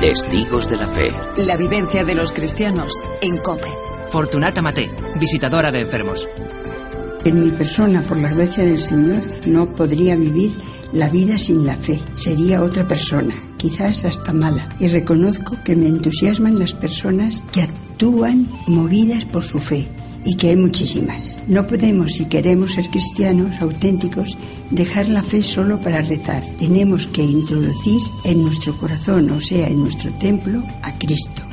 Testigos de la Fe. La vivencia de los cristianos en COPE. Fortunata Maté, visitadora de enfermos. En mi persona, por la gracia del Señor, no podría vivir la vida sin la fe. Sería otra persona, quizás hasta mala. Y reconozco que me entusiasman las personas que actúan movidas por su fe. Y que hay muchísimas. No podemos, si queremos ser cristianos auténticos, dejar la fe solo para rezar. Tenemos que introducir en nuestro corazón, o sea, en nuestro templo, a Cristo.